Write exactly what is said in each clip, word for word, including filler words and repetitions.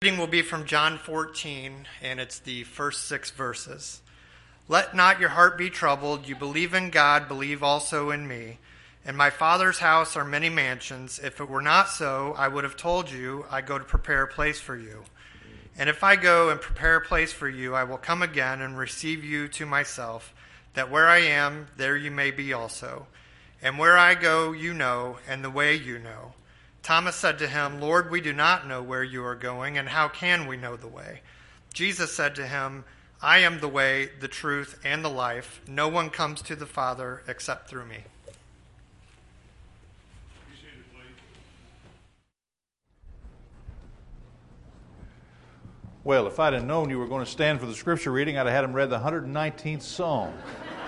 Reading will be from John fourteen, and it's the first six verses. Let not your heart be troubled. You believe in God, believe also in me. In my Father's house are many mansions. If it were not so, I would have told you, I go to prepare a place for you. And if I go and prepare a place for you, I will come again and receive you to myself, that where I am, there you may be also. And where I go, you know, and the way you know. Thomas said to him, Lord, we do not know where you are going, and how can we know the way? Jesus said to him, I am the way, the truth, and the life. No one comes to the Father except through me. Well, if I'd have known you were going to stand for the scripture reading, I'd have had him read the one hundred nineteenth Psalm.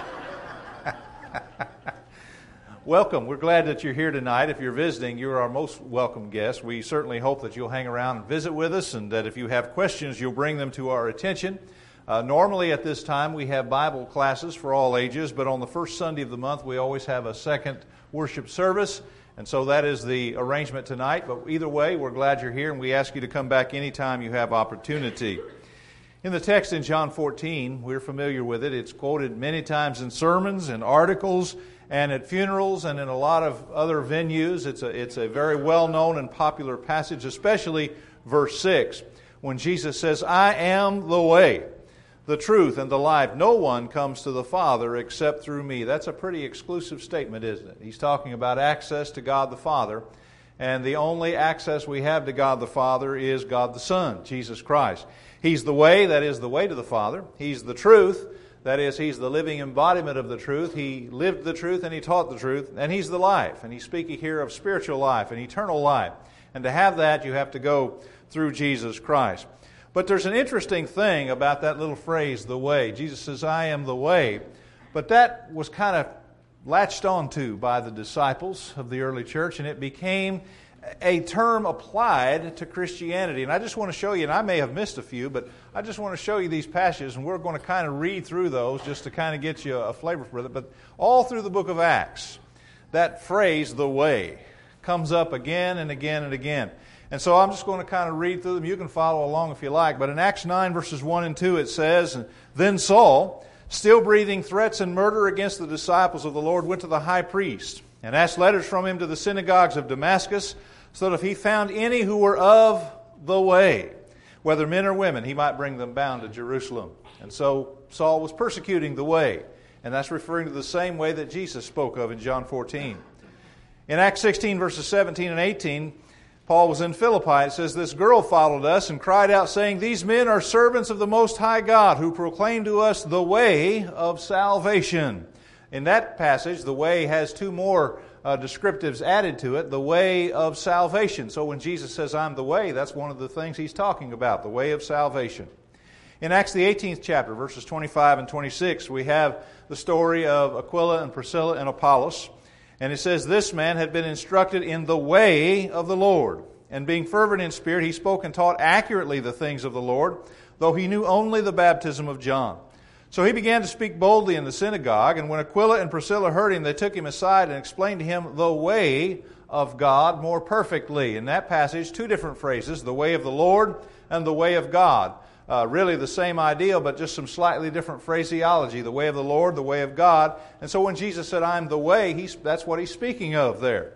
Welcome. We're glad that you're here tonight. If you're visiting, you're our most welcome guest. We certainly hope that you'll hang around and visit with us, and that if you have questions, you'll bring them to our attention. Uh, normally at this time, we have Bible classes for all ages, but on the first Sunday of the month, we always have a second worship service, and so that is the arrangement tonight. But either way, we're glad you're here, and we ask you to come back anytime you have opportunity. In the text in John fourteen, we're familiar with it. It's quoted many times in sermons and articles and at funerals and in a lot of other venues. It's a, it's a very well-known and popular passage, especially verse six, when Jesus says, I am the way, the truth, and the life. No one comes to the Father except through me. That's a pretty exclusive statement, isn't it? He's talking about access to God the Father, and the only access we have to God the Father is God the Son, Jesus Christ. He's the way, that is the way to the Father. He's the truth, that is, He's the living embodiment of the truth. He lived the truth and He taught the truth. And He's the life. And He's speaking here of spiritual life and eternal life. And to have that, you have to go through Jesus Christ. But there's an interesting thing about that little phrase, the way. Jesus says, I am the way. But that was kind of latched onto by the disciples of the early church, and it became a term applied to Christianity. And I just want to show you, and I may have missed a few, but I just want to show you these passages, and we're going to kind of read through those just to kind of get you a flavor for it. But all through the book of Acts, that phrase, the way, comes up again and again and again. And so I'm just going to kind of read through them. You can follow along if you like. But in Acts nine, verses one and two, it says, Then Saul, still breathing threats and murder against the disciples of the Lord, went to the high priest and asked letters from him to the synagogues of Damascus, so that if he found any who were of the way, whether men or women, he might bring them bound to Jerusalem. And so Saul was persecuting the way, and that's referring to the same way that Jesus spoke of in John fourteen. In Acts sixteen, verses seventeen and eighteen, Paul was in Philippi. It says, This girl followed us and cried out, saying, These men are servants of the Most High God, who proclaim to us the way of salvation. In that passage, the way has two more uh, descriptives added to it, the way of salvation. So when Jesus says, I'm the way, that's one of the things He's talking about, the way of salvation. In Acts the eighteenth chapter, verses twenty-five and twenty-six, we have the story of Aquila and Priscilla and Apollos. And it says, This man had been instructed in the way of the Lord. And being fervent in spirit, he spoke and taught accurately the things of the Lord, though he knew only the baptism of John. So he began to speak boldly in the synagogue, and when Aquila and Priscilla heard him, they took him aside and explained to him the way of God more perfectly. In that passage, two different phrases, the way of the Lord and the way of God. Uh, really the same idea, but just some slightly different phraseology. The way of the Lord, the way of God. And so when Jesus said, I'm the way, he's, that's what He's speaking of there.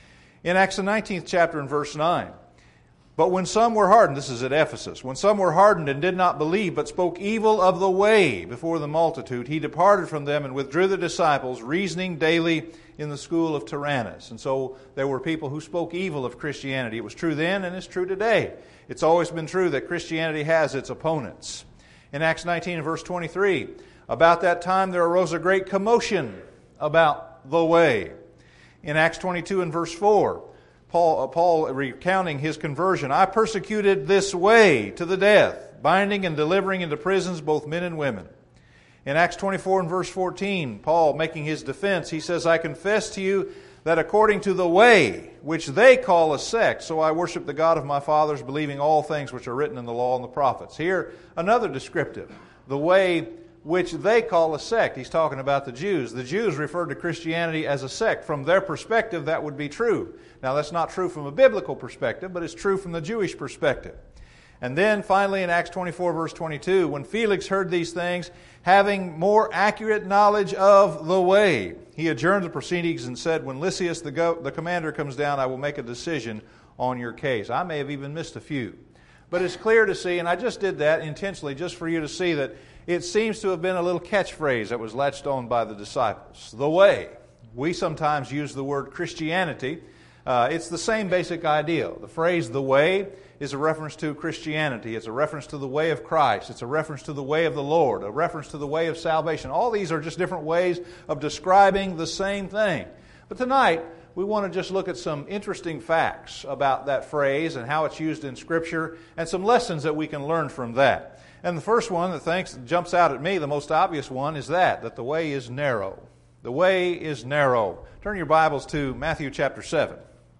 In Acts the nineteenth chapter and verse nine, But when some were hardened, this is at Ephesus, when some were hardened and did not believe, but spoke evil of the way before the multitude, he departed from them and withdrew the disciples, reasoning daily in the school of Tyrannus. And so there were people who spoke evil of Christianity. It was true then and it's true today. It's always been true that Christianity has its opponents. In Acts nineteen and verse twenty-three, about that time there arose a great commotion about the way. In Acts twenty-two and verse four, Paul, uh, Paul recounting his conversion, I persecuted this way to the death, binding and delivering into prisons both men and women. In Acts twenty-four and verse fourteen, Paul making his defense, he says, I confess to you that according to the way which they call a sect, so I worship the God of my fathers, believing all things which are written in the law and the prophets. Here, another descriptive, the way which they call a sect. He's talking about the Jews. The Jews referred to Christianity as a sect. From their perspective, that would be true. Now, that's not true from a biblical perspective, but it's true from the Jewish perspective. And then finally in Acts twenty-four, verse twenty-two, when Felix heard these things, having more accurate knowledge of the way, he adjourned the proceedings and said, when Lysias, the, go- the commander, comes down, I will make a decision on your case. I may have even missed a few. But it's clear to see, and I just did that intentionally just for you to see that it seems to have been a little catchphrase that was latched on by the disciples. The way. We sometimes use the word Christianity. Uh, it's the same basic idea. The phrase the way is a reference to Christianity. It's a reference to the way of Christ. It's a reference to the way of the Lord, a reference to the way of salvation. All these are just different ways of describing the same thing. But tonight, we want to just look at some interesting facts about that phrase and how it's used in Scripture and some lessons that we can learn from that. And the first one that thinks, jumps out at me, the most obvious one, is that, that the way is narrow. The way is narrow. Turn your Bibles to Matthew chapter seven.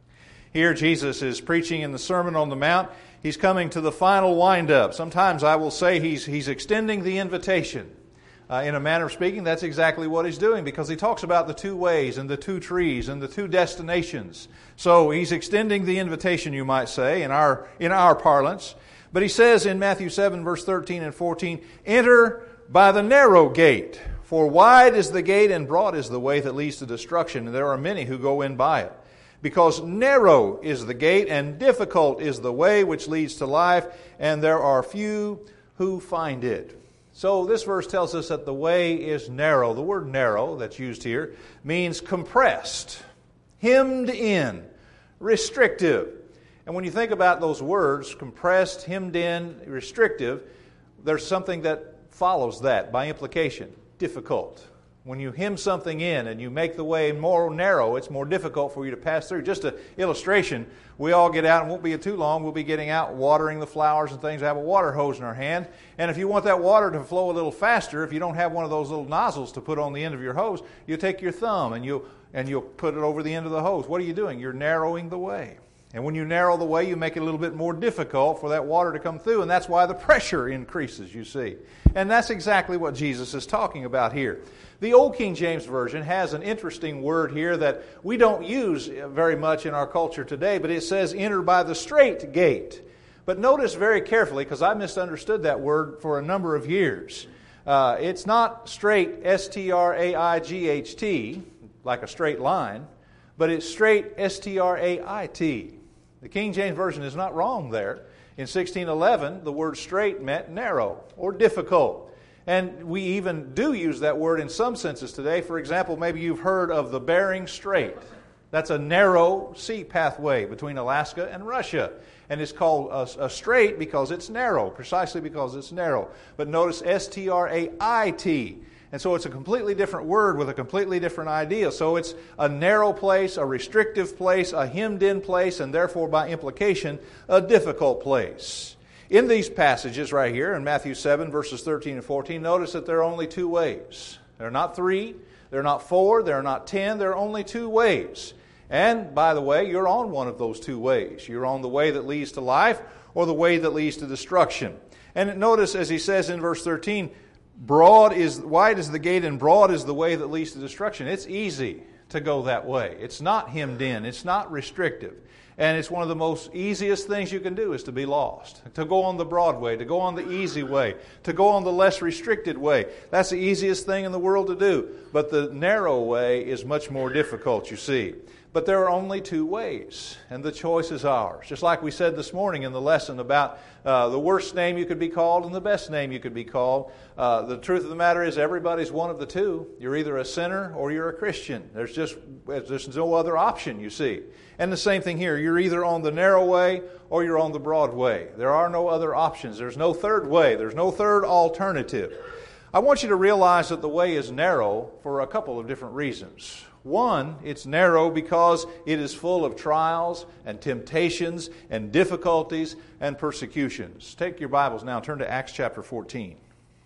Here Jesus is preaching in the Sermon on the Mount. He's coming to the final wind-up. Sometimes I will say he's, he's extending the invitation. Uh, in a manner of speaking, that's exactly what he's doing, because he talks about the two ways and the two trees and the two destinations. So he's extending the invitation, you might say, in our, in our parlance. But he says in Matthew seven, verse thirteen and fourteen, enter by the narrow gate, for wide is the gate and broad is the way that leads to destruction, and there are many who go in by it. Because narrow is the gate and difficult is the way which leads to life, and there are few who find it. So this verse tells us that the way is narrow. The word narrow that's used here means compressed, hemmed in, restrictive. And when you think about those words, compressed, hemmed in, restrictive, there's something that follows that by implication, difficult. When you hem something in and you make the way more narrow, it's more difficult for you to pass through. Just an illustration, we all get out, and won't be too long, we'll be getting out watering the flowers and things. I have a water hose in our hand, and if you want that water to flow a little faster, if you don't have one of those little nozzles to put on the end of your hose, you take your thumb and you and you'll put it over the end of the hose. What are you doing? You're narrowing the way. And when you narrow the way, you make it a little bit more difficult for that water to come through, and that's why the pressure increases, you see. And that's exactly what Jesus is talking about here. The Old King James Version has an interesting word here that we don't use very much in our culture today, but it says, enter by the straight gate. But notice very carefully, because I misunderstood that word for a number of years. Uh, it's not straight, S T R A I G H T, like a straight line, but it's straight, S T R A I T. The King James Version is not wrong there. In sixteen eleven, the word straight meant narrow or difficult. And we even do use that word in some senses today. For example, maybe you've heard of the Bering Strait. That's a narrow sea pathway between Alaska and Russia. And it's called a, a strait because it's narrow, precisely because it's narrow. But notice S T R A I T. And so it's a completely different word with a completely different idea. So it's a narrow place, a restrictive place, a hemmed-in place, and therefore by implication, a difficult place. In these passages right here, in Matthew seven, verses thirteen and fourteen, notice that there are only two ways. There are not three, there are not four, there are not ten, there are only two ways. And, by the way, you're on one of those two ways. You're on the way that leads to life or the way that leads to destruction. And notice, as he says in verse thirteen, broad is, wide is the gate and broad is the way that leads to destruction. It's easy to go that way. It's not hemmed in. It's not restrictive. And it's one of the most easiest things you can do is to be lost. To go on the broad way, to go on the easy way, to go on the less restricted way. That's the easiest thing in the world to do. But the narrow way is much more difficult, you see. But there are only two ways, and the choice is ours. Just like we said this morning in the lesson about uh, the worst name you could be called and the best name you could be called. Uh, the truth of the matter is everybody's one of the two. You're either a sinner or you're a Christian. There's just there's no other option, you see. And the same thing here. You're either on the narrow way or you're on the broad way. There are no other options. There's no third way. There's no third alternative. I want you to realize that the way is narrow for a couple of different reasons. One, it's narrow because it is full of trials and temptations and difficulties and persecutions. Take your Bibles now, turn to Acts chapter fourteen.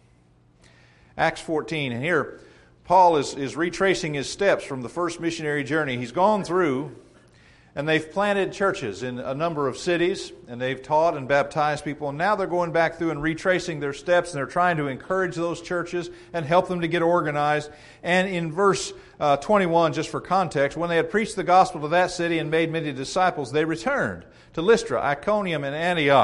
Acts fourteen, and here Paul is, is retracing his steps from the first missionary journey. He's gone through, and they've planted churches in a number of cities, and they've taught and baptized people, and now they're going back through and retracing their steps, and they're trying to encourage those churches and help them to get organized. And in verse uh, twenty-one, just for context, when they had preached the gospel to that city and made many disciples, they returned to Lystra, Iconium, and Antioch,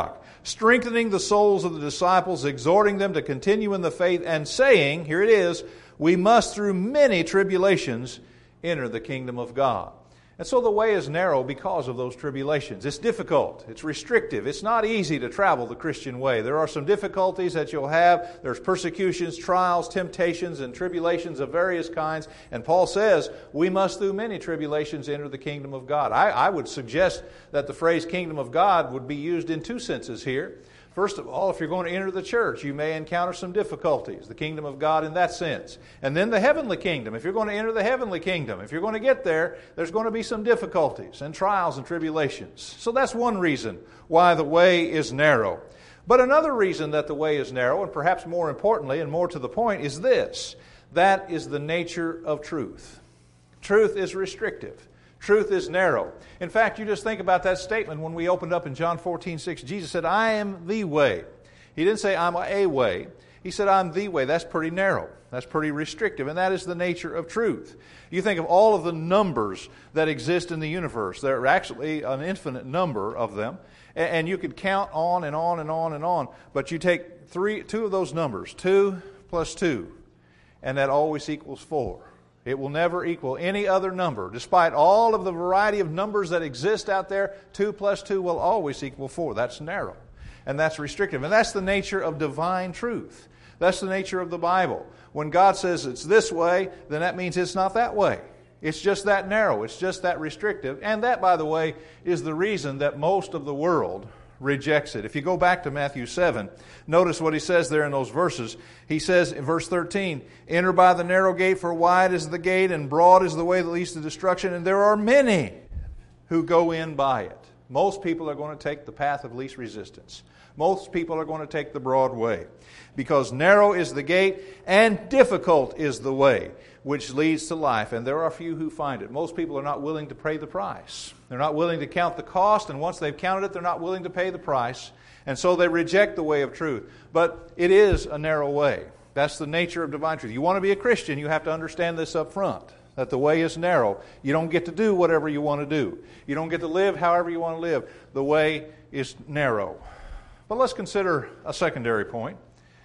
strengthening the souls of the disciples, exhorting them to continue in the faith, and saying, here it is, we must through many tribulations enter the kingdom of God. And so the way is narrow because of those tribulations. It's difficult. It's restrictive. It's not easy to travel the Christian way. There are some difficulties that you'll have. There's persecutions, trials, temptations, and tribulations of various kinds. And Paul says, we must through many tribulations enter the kingdom of God. I, I would suggest that the phrase kingdom of God would be used in two senses here. First of all, if you're going to enter the church, you may encounter some difficulties, the kingdom of God in that sense. And then the heavenly kingdom. If you're going to enter the heavenly kingdom, if you're going to get there, there's going to be some difficulties and trials and tribulations. So that's one reason why the way is narrow. But another reason that the way is narrow, and perhaps more importantly and more to the point, is this. That is the nature of truth. Truth is restrictive. Truth is narrow. In fact, you just think about that statement when we opened up in John fourteen six. Jesus said, I am the way. He didn't say, I'm a way. He said, I'm the way. That's pretty narrow. That's pretty restrictive. And that is the nature of truth. You think of all of the numbers that exist in the universe. There are actually an infinite number of them. And you could count on and on and on and on. But you take three, two of those numbers, two plus two, and that always equals four. It will never equal any other number. Despite all of the variety of numbers that exist out there, two plus two will always equal four. That's narrow. And that's restrictive. And that's the nature of divine truth. That's the nature of the Bible. When God says it's this way, then that means it's not that way. It's just that narrow. It's just that restrictive. And that, by the way, is the reason that most of the world rejects it. If you go back to Matthew seven, notice what he says there in those verses. He says in verse thirteen, enter by the narrow gate, for wide is the gate and broad is the way that leads to destruction, and there are many who go in by it. Most people are going to take the path of least resistance. Most people are going to take the broad way, because narrow is the gate and difficult is the way which leads to life, and there are few who find it. Most people are not willing to pay the price. They're not willing to count the cost, and once they've counted it, they're not willing to pay the price, and so they reject the way of truth. But it is a narrow way. That's the nature of divine truth. You want to be a Christian, you have to understand this up front, that the way is narrow. You don't get to do whatever you want to do. You don't get to live however you want to live. The way is narrow. But let's consider a secondary point.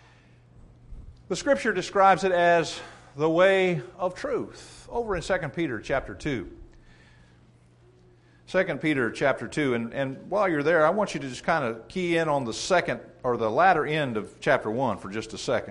The Scripture describes it as the way of truth. Over in Second Peter chapter two. Second Peter chapter two. And, and while you're there, I want you to just kind of key in on the second or the latter end of chapter one for just a second.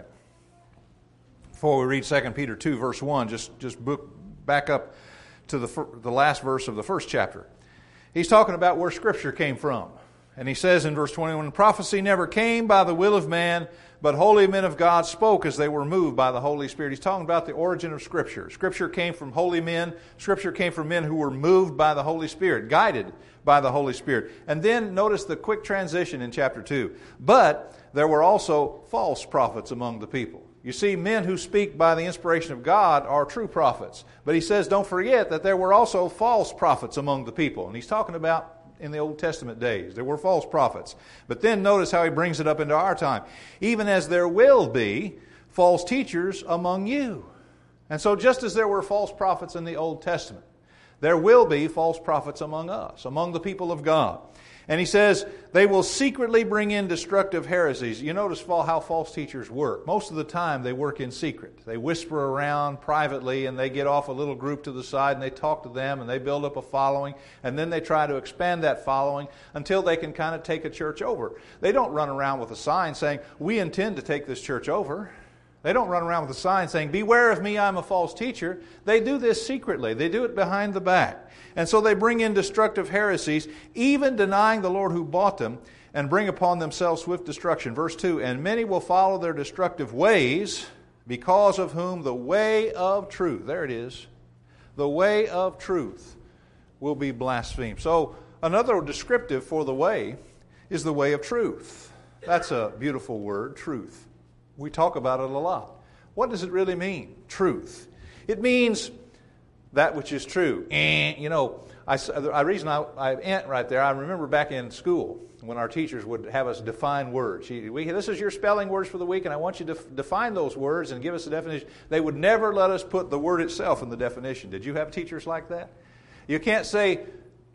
Before we read Second Peter two verse one, just, just book, back up to the, the last verse of the first chapter. He's talking about where Scripture came from. And he says in verse twenty-one, prophecy never came by the will of man, but holy men of God spoke as they were moved by the Holy Spirit. He's talking about the origin of Scripture. Scripture came from holy men. Scripture came from men who were moved by the Holy Spirit, guided by the Holy Spirit. And then notice the quick transition in chapter two. But there were also false prophets among the people. You see, men who speak by the inspiration of God are true prophets. But he says, don't forget that there were also false prophets among the people. And he's talking about in the Old Testament days. There were false prophets. But then notice how he brings it up into our time. Even as there will be false teachers among you. And so just as there were false prophets in the Old Testament, there will be false prophets among us, among the people of God. And he says, they will secretly bring in destructive heresies. You notice how false teachers work. Most of the time they work in secret. They whisper around privately and they get off a little group to the side and they talk to them and they build up a following. And then they try to expand that following until they can kind of take a church over. They don't run around with a sign saying, we intend to take this church over. They don't run around with a sign saying, beware of me, I'm a false teacher. They do this secretly. They do it behind the back. And so they bring in destructive heresies, even denying the Lord who bought them, and bring upon themselves swift destruction. Verse two, and many will follow their destructive ways, because of whom the way of truth, there it is, the way of truth will be blasphemed. So another descriptive for the way is the way of truth. That's a beautiful word, truth. We talk about it a lot. What does it really mean, truth? It means that which is true. And, you know, I, the reason I, I ant right there, I remember back in school when our teachers would have us define words. We, this is your spelling words for the week, and I want you to f- define those words and give us a definition. They would never let us put the word itself in the definition. Did you have teachers like that? You can't say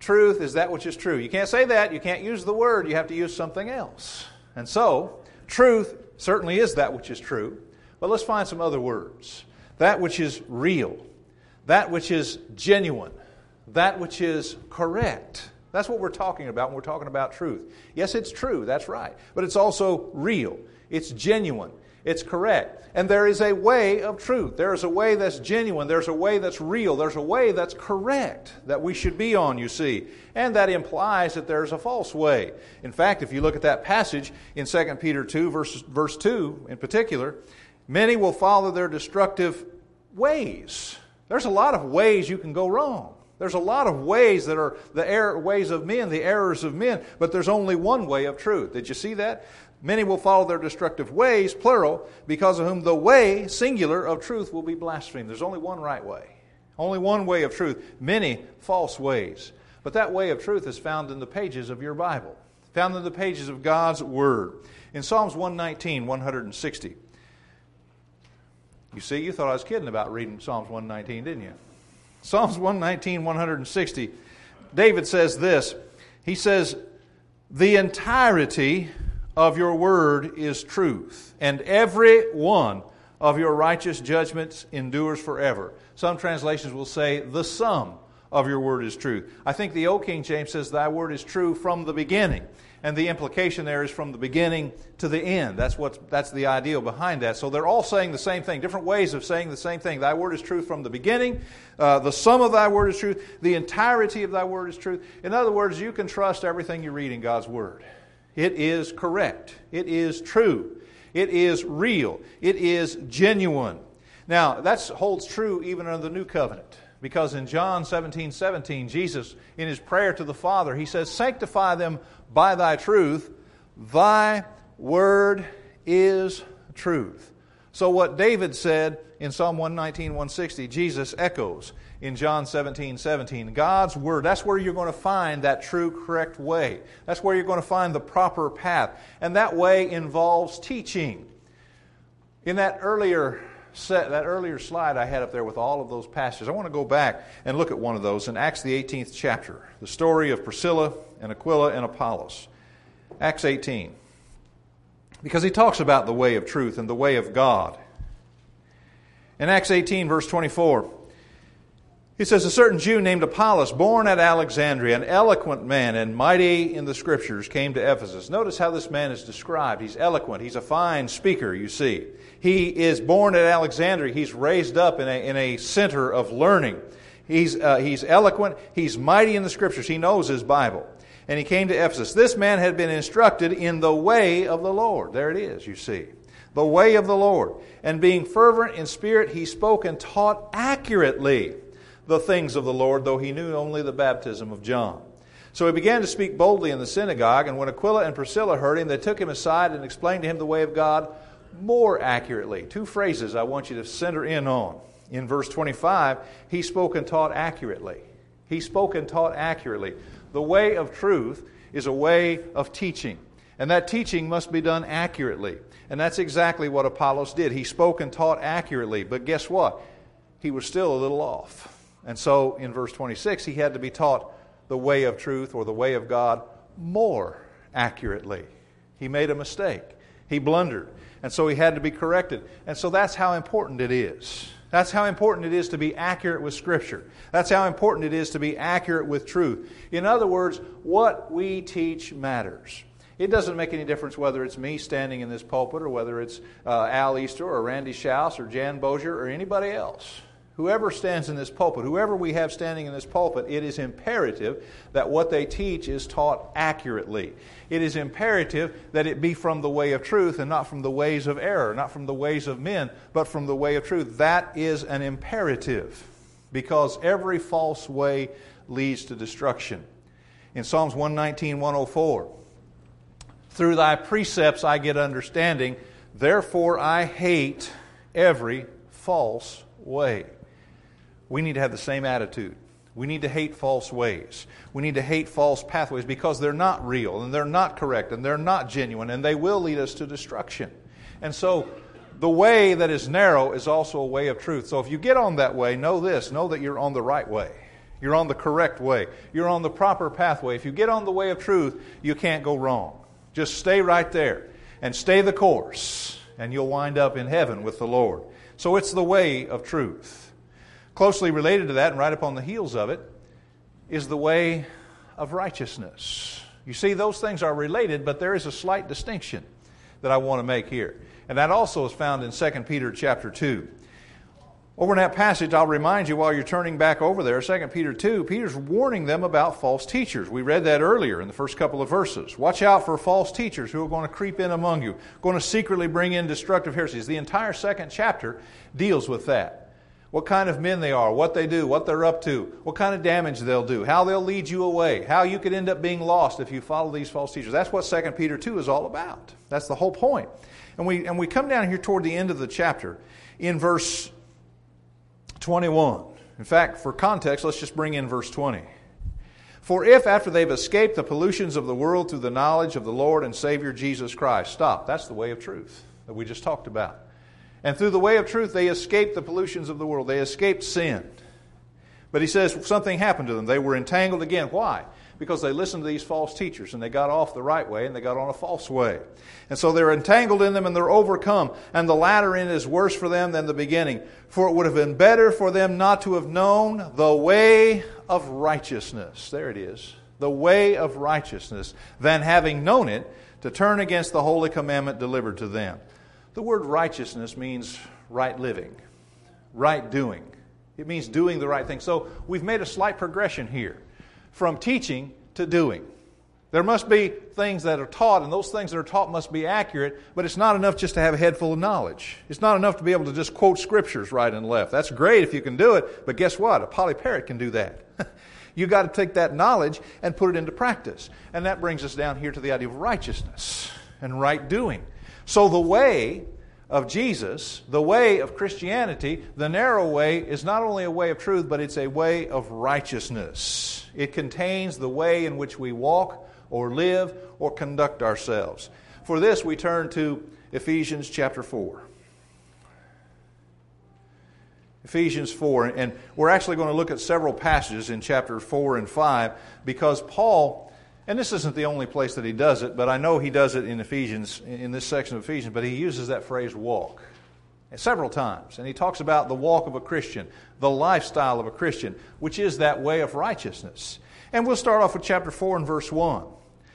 truth is that which is true. You can't say that. You can't use the word. You have to use something else. And so, truth certainly is that which is true. But let's find some other words. That which is real. That which is genuine. That which is correct. That's what we're talking about when we're talking about truth. Yes, it's true. That's right. But it's also real. It's genuine. It's correct. And there is a way of truth. There is a way that's genuine. There's a way that's real. There's a way that's correct that we should be on, you see. And that implies that there's a false way. In fact, if you look at that passage in Second Peter two, verse, verse two in particular, many will follow their destructive ways. There's a lot of ways you can go wrong. There's a lot of ways that are the error, ways of men, the errors of men, but there's only one way of truth. Did you see that? Many will follow their destructive ways, plural, because of whom the way, singular, of truth will be blasphemed. There's only one right way. Only one way of truth. Many false ways. But that way of truth is found in the pages of your Bible. Found in the pages of God's Word. In Psalms one nineteen, one sixty. You see, you thought I was kidding about reading Psalms one nineteen, didn't you? Psalms one nineteen, one sixty. David says this. He says, the entirety of your word is truth, and every one of your righteous judgments endures forever. Some translations will say, the sum of your word is truth. I think the Old King James says, thy word is true from the beginning. And the implication there is from the beginning to the end. That's what that's the ideal behind that. So they're all saying the same thing, different ways of saying the same thing. Thy word is truth from the beginning. Uh, the sum of thy word is truth. The entirety of thy word is truth. In other words, you can trust everything you read in God's word. It is correct. It is true. It is real. It is genuine. Now, that holds true even under the new covenant. Because in John seventeen seventeen, Jesus, in His prayer to the Father, He says, sanctify them by thy truth. Thy word is truth. So what David said in Psalm one nineteen, one sixty, Jesus echoes in John seventeen seventeen. God's word, that's where you're going to find that true, correct way. That's where you're going to find the proper path. And that way involves teaching. In that earlier set, that earlier slide I had up there with all of those passages, I want to go back and look at one of those in Acts the eighteenth chapter. The story of Priscilla and Aquila and Apollos. Acts eighteen. Because he talks about the way of truth and the way of God. In Acts eighteen, verse twenty-four, he says, a certain Jew named Apollos, born at Alexandria, an eloquent man and mighty in the Scriptures, came to Ephesus. Notice how this man is described. He's eloquent. He's a fine speaker, you see. He is born at Alexandria. He's raised up in a, in a center of learning. He's, uh, he's eloquent. He's mighty in the Scriptures. He knows his Bible. And he came to Ephesus. This man had been instructed in the way of the Lord. There it is, you see. The way of the Lord. And being fervent in spirit, he spoke and taught accurately the things of the Lord, though he knew only the baptism of John. So he began to speak boldly in the synagogue, and when Aquila and Priscilla heard him, they took him aside and explained to him the way of God more accurately. Two phrases I want you to center in on. In verse twenty-five, he spoke and taught accurately. He spoke and taught accurately. The way of truth is a way of teaching, and that teaching must be done accurately. And that's exactly what Apollos did. He spoke and taught accurately, but guess what? He was still a little off. And so in verse twenty-six, he had to be taught the way of truth or the way of God more accurately. He made a mistake. He blundered. And so he had to be corrected. And so that's how important it is. That's how important it is to be accurate with Scripture. That's how important it is to be accurate with truth. In other words, what we teach matters. It doesn't make any difference whether it's me standing in this pulpit or whether it's uh, Al Easter or Randy Schaus or Jan Bozier or anybody else. Whoever stands in this pulpit, whoever we have standing in this pulpit, it is imperative that what they teach is taught accurately. It is imperative that it be from the way of truth and not from the ways of error, not from the ways of men, but from the way of truth. That is an imperative because every false way leads to destruction. In Psalms one nineteen, one oh four, through thy precepts I get understanding, therefore I hate every false way. We need to have the same attitude. We need to hate false ways. We need to hate false pathways because they're not real and they're not correct and they're not genuine and they will lead us to destruction. And so the way that is narrow is also a way of truth. So if you get on that way, know this, know that you're on the right way. You're on the correct way. You're on the proper pathway. If you get on the way of truth, you can't go wrong. Just stay right there and stay the course, and you'll wind up in heaven with the Lord. So it's the way of truth. Closely related to that, and right up on the heels of it, is the way of righteousness. You see, those things are related, but there is a slight distinction that I want to make here. And that also is found in Second Peter chapter two. Over in that passage, I'll remind you while you're turning back over there, Second Peter two, Peter's warning them about false teachers. We read that earlier in the first couple of verses. Watch out for false teachers who are going to creep in among you, going to secretly bring in destructive heresies. The entire second chapter deals with that. What kind of men they are, what they do, what they're up to, what kind of damage they'll do, how they'll lead you away, how you could end up being lost if you follow these false teachers. That's what Second Peter two is all about. That's the whole point. And we and we come down here toward the end of the chapter in verse twenty-one. In fact, for context, let's just bring in verse twenty. For if after they've escaped the pollutions of the world through the knowledge of the Lord and Savior Jesus Christ, stop, that's the way of truth that we just talked about. And through the way of truth, they escaped the pollutions of the world. They escaped sin. But he says something happened to them. They were entangled again. Why? Because they listened to these false teachers and they got off the right way and they got on a false way. And so they're entangled in them and they're overcome. And the latter end is worse for them than the beginning. For it would have been better for them not to have known the way of righteousness. There it is. The way of righteousness, than having known it, to turn against the holy commandment delivered to them. The word righteousness means right living, right doing. It means doing the right thing. So we've made a slight progression here from teaching to doing. There must be things that are taught, and those things that are taught must be accurate, but it's not enough just to have a head full of knowledge. It's not enough to be able to just quote scriptures right and left. That's great if you can do it, but guess what? A Polly Parrot can do that. You've got to take that knowledge and put it into practice. And that brings us down here to the idea of righteousness and right doing. So the way of Jesus, the way of Christianity, the narrow way, is not only a way of truth, but it's a way of righteousness. It contains the way in which we walk or live or conduct ourselves. For this, we turn to Ephesians chapter four. Ephesians four, and we're actually going to look at several passages in chapter four and five because Paul... And this isn't the only place that he does it, but I know he does it in Ephesians, in this section of Ephesians, but he uses that phrase walk several times. And he talks about the walk of a Christian, the lifestyle of a Christian, which is that way of righteousness. And we'll start off with chapter four and verse one.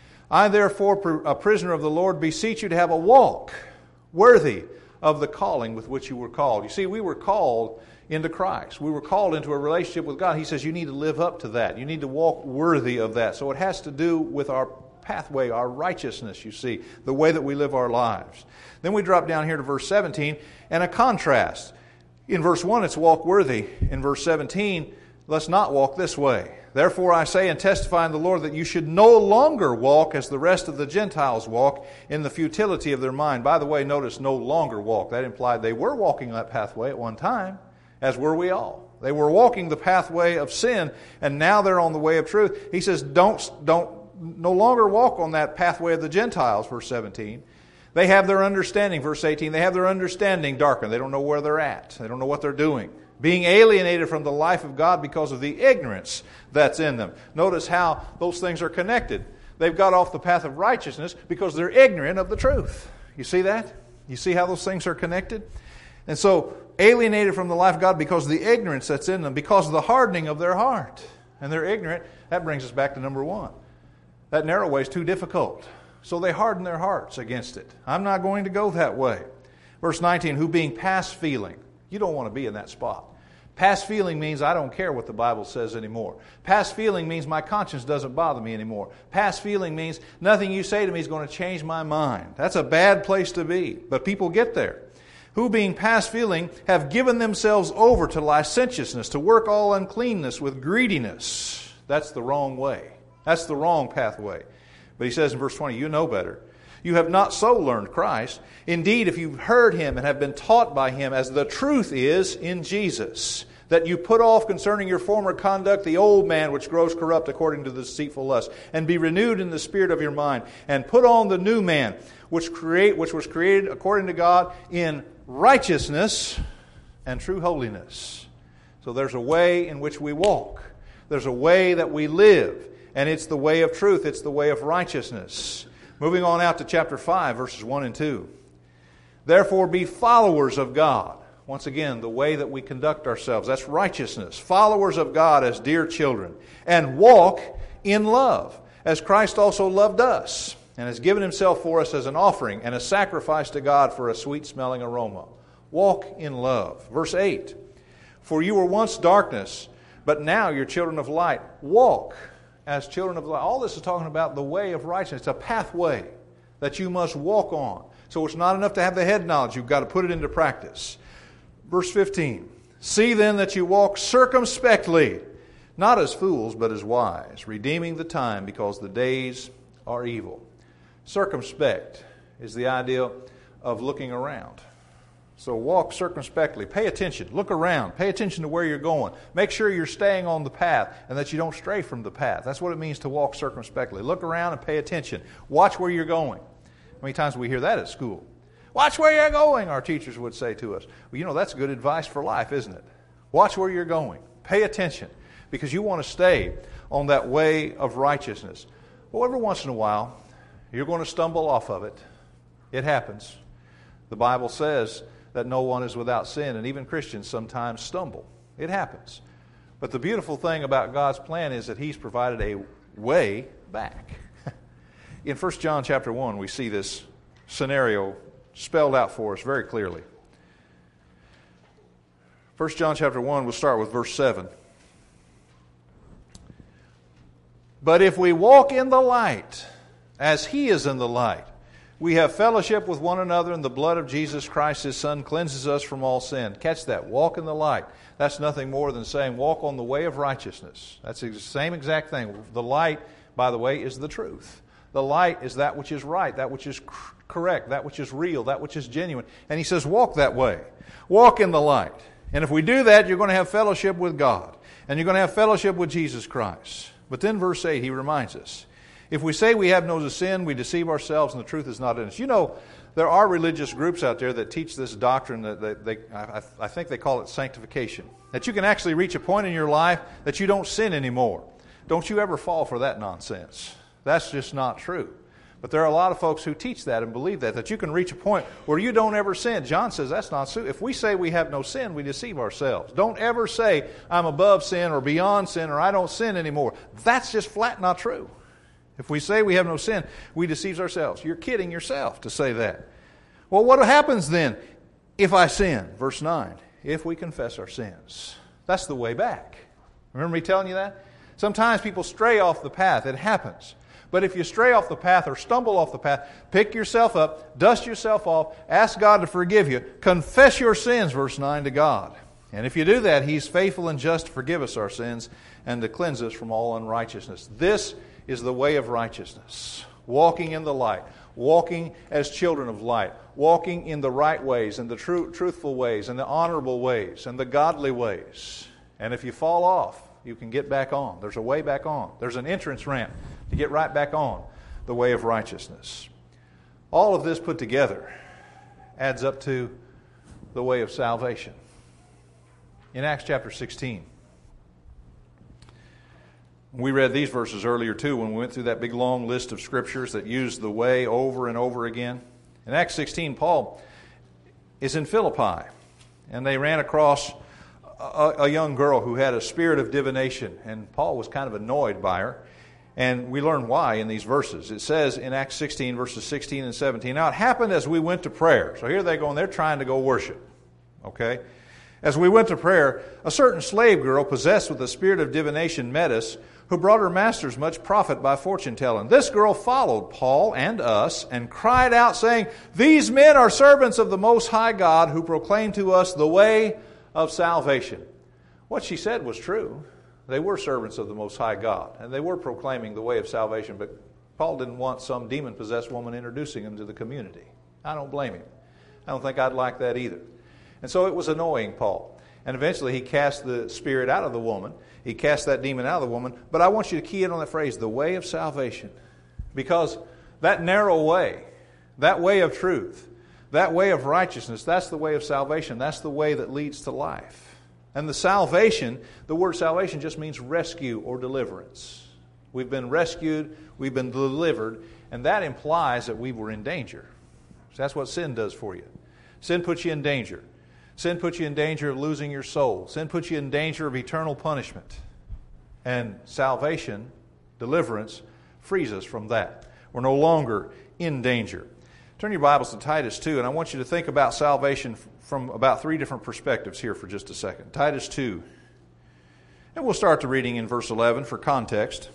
I therefore, a prisoner of the Lord, beseech you to have a walk worthy of the calling with which you were called. You see, we were called into Christ. We were called into a relationship with God. He says you need to live up to that. You need to walk worthy of that. So it has to do with our pathway, our righteousness, you see, the way that we live our lives. Then we drop down here to verse seventeen, and a contrast. In verse one, it's walk worthy. In verse seventeen, let's not walk this way. Therefore I say and testify in the Lord that you should no longer walk as the rest of the Gentiles walk in the futility of their mind. By the way, notice no longer walk. That implied they were walking that pathway at one time. As were we all. They were walking the pathway of sin, and now they're on the way of truth. He says, don't, don't no longer walk on that pathway of the Gentiles, verse seventeen. They have their understanding, verse eighteen. They have their understanding darkened. They don't know where they're at. They don't know what they're doing. Being alienated from the life of God because of the ignorance that's in them. Notice how those things are connected. They've got off the path of righteousness because they're ignorant of the truth. You see that? You see how those things are connected? And so, alienated from the life of God because of the ignorance that's in them, because of the hardening of their heart. And they're ignorant. That brings us back to number one. That narrow way is too difficult. So they harden their hearts against it. I'm not going to go that way. Verse nineteen, who being past feeling. You don't want to be in that spot. Past feeling means I don't care what the Bible says anymore. Past feeling means my conscience doesn't bother me anymore. Past feeling means nothing you say to me is going to change my mind. That's a bad place to be. But people get there. Who being past feeling have given themselves over to licentiousness, to work all uncleanness with greediness. That's the wrong way. That's the wrong pathway. But he says in verse twenty, you know better. You have not so learned Christ. Indeed, if you've heard Him and have been taught by Him as the truth is in Jesus, that you put off concerning your former conduct the old man which grows corrupt according to the deceitful lust, and be renewed in the spirit of your mind, and put on the new man which create which was created according to God in righteousness and true holiness. So there's a way in which we walk. There's a way that we live, and it's the way of truth. It's the way of righteousness. Moving on out to chapter five, verses one and two. Therefore be followers of God. Once again, the way that we conduct ourselves, that's righteousness. Followers of God as dear children. And walk in love, as Christ also loved us, and has given himself for us as an offering and a sacrifice to God for a sweet-smelling aroma. Walk in love. Verse eight. For you were once darkness, but now you're children of light. Walk as children of light. All this is talking about the way of righteousness. It's a pathway that you must walk on. So it's not enough to have the head knowledge. You've got to put it into practice. Verse fifteen. See then that you walk circumspectly, not as fools, but as wise, redeeming the time because the days are evil. Circumspect is the idea of looking around. So walk circumspectly. Pay attention. Look around. Pay attention to where you're going. Make sure you're staying on the path and that you don't stray from the path. That's what it means to walk circumspectly. Look around and pay attention. Watch where you're going. How many times do we hear that at school? Watch where you're going, our teachers would say to us. Well, you know, that's good advice for life, isn't it? Watch where you're going. Pay attention because you want to stay on that way of righteousness. Well, every once in a while, you're going to stumble off of it. It happens. The Bible says that no one is without sin, and even Christians sometimes stumble. It happens. But the beautiful thing about God's plan is that He's provided a way back. In First John chapter one, we see this scenario spelled out for us very clearly. First John chapter one, we'll start with verse seven. But if we walk in the light, as He is in the light, we have fellowship with one another, and the blood of Jesus Christ, His Son, cleanses us from all sin. Catch that. Walk in the light. That's nothing more than saying walk on the way of righteousness. That's the same exact thing. The light, by the way, is the truth. The light is that which is right, that which is correct, that which is real, that which is genuine. And He says walk that way. Walk in the light. And if we do that, you're going to have fellowship with God. And you're going to have fellowship with Jesus Christ. But then verse eight, He reminds us, if we say we have no sin, we deceive ourselves and the truth is not in us. You know, there are religious groups out there that teach this doctrine that they, they I, I think they call it sanctification. That you can actually reach a point in your life that you don't sin anymore. Don't you ever fall for that nonsense. That's just not true. But there are a lot of folks who teach that and believe that, that you can reach a point where you don't ever sin. John says that's not true. If we say we have no sin, we deceive ourselves. Don't ever say I'm above sin or beyond sin or I don't sin anymore. That's just flat not true. If we say we have no sin, we deceive ourselves. You're kidding yourself to say that. Well, what happens then if I sin? Verse nine, if we confess our sins. That's the way back. Remember me telling you that? Sometimes people stray off the path. It happens. But if you stray off the path or stumble off the path, pick yourself up, dust yourself off, ask God to forgive you, confess your sins, verse nine, to God. And if you do that, He's faithful and just to forgive us our sins and to cleanse us from all unrighteousness. This is the way of righteousness. Walking in the light. Walking as children of light. Walking in the right ways and the true, truthful ways and the honorable ways and the godly ways. And if you fall off, you can get back on. There's a way back on. There's an entrance ramp to get right back on the way of righteousness. All of this put together adds up to the way of salvation. In Acts chapter sixteen, we read these verses earlier too when we went through that big long list of scriptures that used the way over and over again. In Acts sixteen, Paul is in Philippi, and they ran across a, a young girl who had a spirit of divination, and Paul was kind of annoyed by her. And we learn why in these verses. It says in Acts sixteen, verses sixteen and seventeen, now it happened as we went to prayer. So here they go, and they're trying to go worship. Okay? As we went to prayer, a certain slave girl possessed with the spirit of divination met us, who brought her masters much profit by fortune-telling. This girl followed Paul and us and cried out, saying, these men are servants of the Most High God, who proclaim to us the way of salvation. What she said was true. They were servants of the Most High God, and they were proclaiming the way of salvation, but Paul didn't want some demon-possessed woman introducing him to the community. I don't blame him. I don't think I'd like that either. And so it was annoying Paul. And eventually he cast the spirit out of the woman. He cast that demon out of the woman. But I want you to key in on that phrase, the way of salvation. Because that narrow way, that way of truth, that way of righteousness, that's the way of salvation. That's the way that leads to life. And the salvation, the word salvation just means rescue or deliverance. We've been rescued, we've been delivered, and that implies that we were in danger. So that's what sin does for you. Sin puts you in danger. Sin puts you in danger of losing your soul. Sin puts you in danger of eternal punishment. And salvation, deliverance, frees us from that. We're no longer in danger. Turn your Bibles to Titus two, and I want you to think about salvation from about three different perspectives here for just a second. Titus two. And we'll start the reading in verse eleven for context.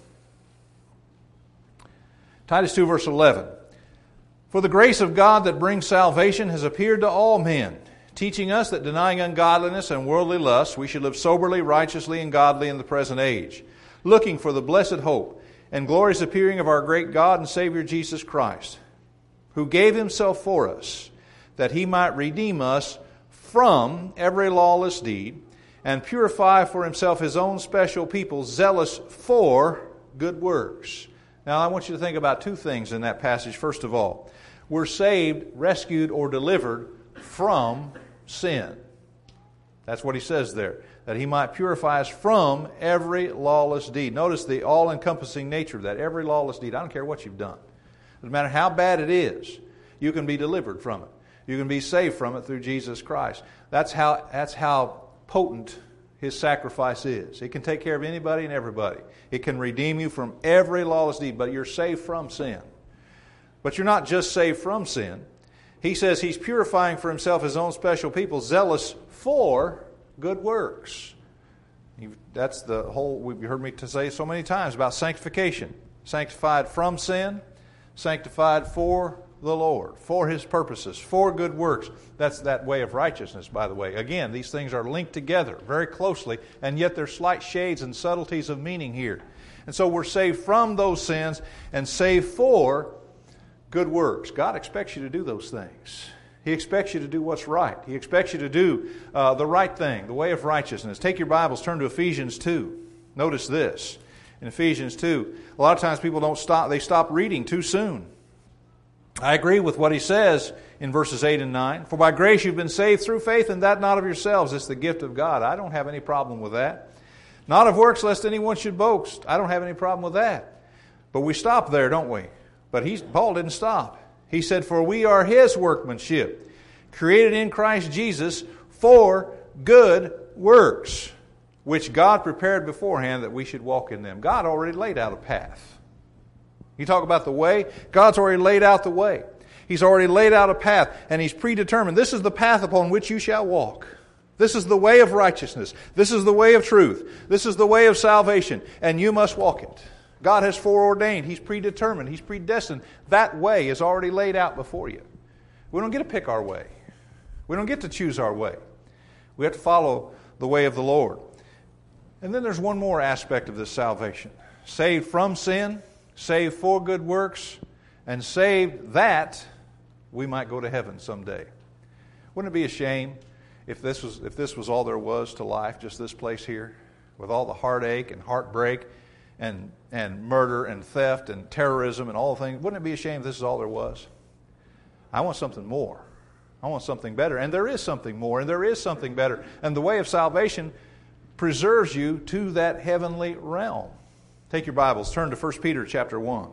Titus two, verse eleven. For the grace of God that brings salvation has appeared to all men, teaching us that denying ungodliness and worldly lusts, we should live soberly, righteously, and godly in the present age, looking for the blessed hope and glorious appearing of our great God and Savior Jesus Christ, who gave himself for us, that he might redeem us from every lawless deed, and purify for himself his own special people, zealous for good works. Now, I want you to think about two things in that passage. First of all, we're saved, rescued, or delivered from sin. That's what he says there, that he might purify us from every lawless deed. Notice the all-encompassing nature of that, every lawless deed. I don't care what you've done. Doesn't matter how bad it is, you can be delivered from it. You can be saved from it through Jesus Christ. That's how, that's how potent his sacrifice is. It can take care of anybody and everybody. It can redeem you from every lawless deed, but you're saved from sin. But you're not just saved from sin. He says he's purifying for himself his own special people, zealous for good works. That's the whole, we've heard me to say so many times about sanctification. Sanctified from sin, sanctified for the Lord, for his purposes, for good works. That's that way of righteousness, by the way. Again, these things are linked together very closely, and yet there's slight shades and subtleties of meaning here. And so we're saved from those sins and saved for good works. God expects you to do those things. He expects you to do what's right. He expects you to do uh, the right thing, the way of righteousness. Take your Bibles, turn to Ephesians two. Notice this. In Ephesians two, a lot of times people don't stop, they stop reading too soon. I agree with what he says in verses eight and nine. For by grace you've been saved through faith, and that not of yourselves. It's the gift of God. I don't have any problem with that. Not of works, lest anyone should boast. I don't have any problem with that. But we stop there, don't we? But he's, Paul didn't stop. He said, for we are his workmanship, created in Christ Jesus for good works, which God prepared beforehand that we should walk in them. God already laid out a path. You talk about the way, God's already laid out the way. He's already laid out a path, and he's predetermined. This is the path upon which you shall walk. This is the way of righteousness. This is the way of truth. This is the way of salvation, and you must walk it. God has foreordained. He's predetermined. He's predestined. That way is already laid out before you. We don't get to pick our way. We don't get to choose our way. We have to follow the way of the Lord. And then there's one more aspect of this salvation. Saved from sin, saved for good works, and saved that we might go to heaven someday. Wouldn't it be a shame if this was if this was all there was to life, just this place here, with all the heartache and heartbreak and and murder and theft and terrorism and all the things? Wouldn't it be a shame if this is all there was? I want something more. I want something better. And there is something more, and there is something better. And the way of salvation preserves you to that heavenly realm. Take your Bibles, turn to First Peter chapter one.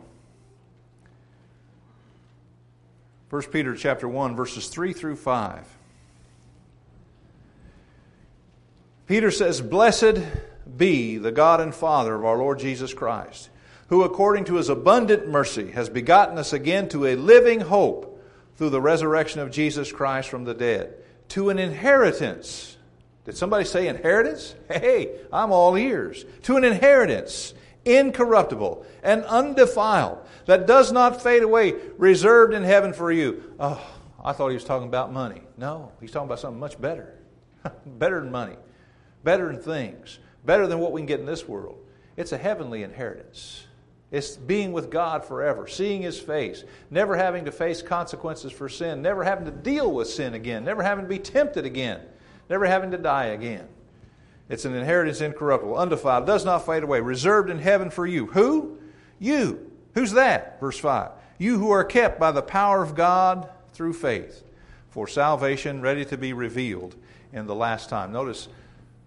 First Peter chapter one, verses three through five. Peter says, blessed be the God and Father of our Lord Jesus Christ, who according to his abundant mercy has begotten us again to a living hope through the resurrection of Jesus Christ from the dead, to an inheritance. Did somebody say inheritance? Hey, I'm all ears. To an inheritance, incorruptible and undefiled, that does not fade away, reserved in heaven for you. Oh, I thought he was talking about money. No, he's talking about something much better. Better than money. Better than things. Better than what we can get in this world. It's a heavenly inheritance. It's being with God forever, seeing his face, never having to face consequences for sin, never having to deal with sin again, never having to be tempted again, never having to die again. It's an inheritance incorruptible, undefiled, does not fade away, reserved in heaven for you. Who? You. Who's that? Verse five. You who are kept by the power of God through faith, for salvation ready to be revealed in the last time. Notice,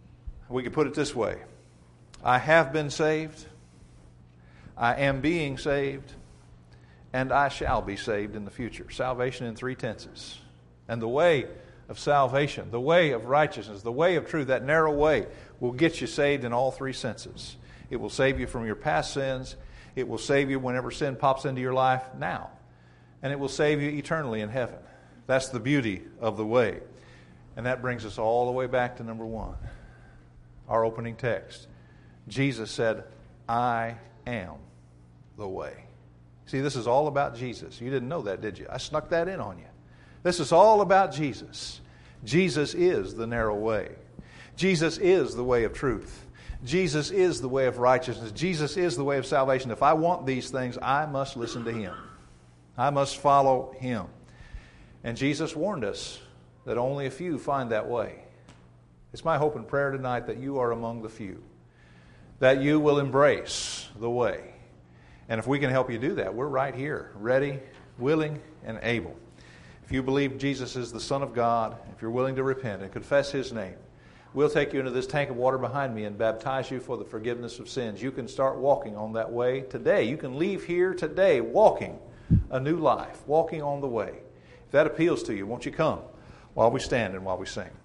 We could put it this way. I have been saved, I am being saved, and I shall be saved in the future. Salvation in three tenses. And the way of salvation, the way of righteousness, the way of truth, that narrow way will get you saved in all three senses. It will save you from your past sins. It will save you whenever sin pops into your life now. And it will save you eternally in heaven. That's the beauty of the way. And that brings us all the way back to number one, our opening text. Jesus said, I am the way. See, this is all about Jesus. You didn't know that, did you? I snuck that in on you. This is all about Jesus. Jesus is the narrow way. Jesus is the way of truth. Jesus is the way of righteousness. Jesus is the way of salvation. If I want these things, I must listen to Him. I must follow Him. And Jesus warned us that only a few find that way. It's my hope and prayer tonight that you are among the few, that you will embrace the way. And if we can help you do that, we're right here, ready, willing, and able. If you believe Jesus is the Son of God, if you're willing to repent and confess His name, we'll take you into this tank of water behind me and baptize you for the forgiveness of sins. You can start walking on that way today. You can leave here today walking a new life, walking on the way. If that appeals to you, won't you come while we stand and while we sing?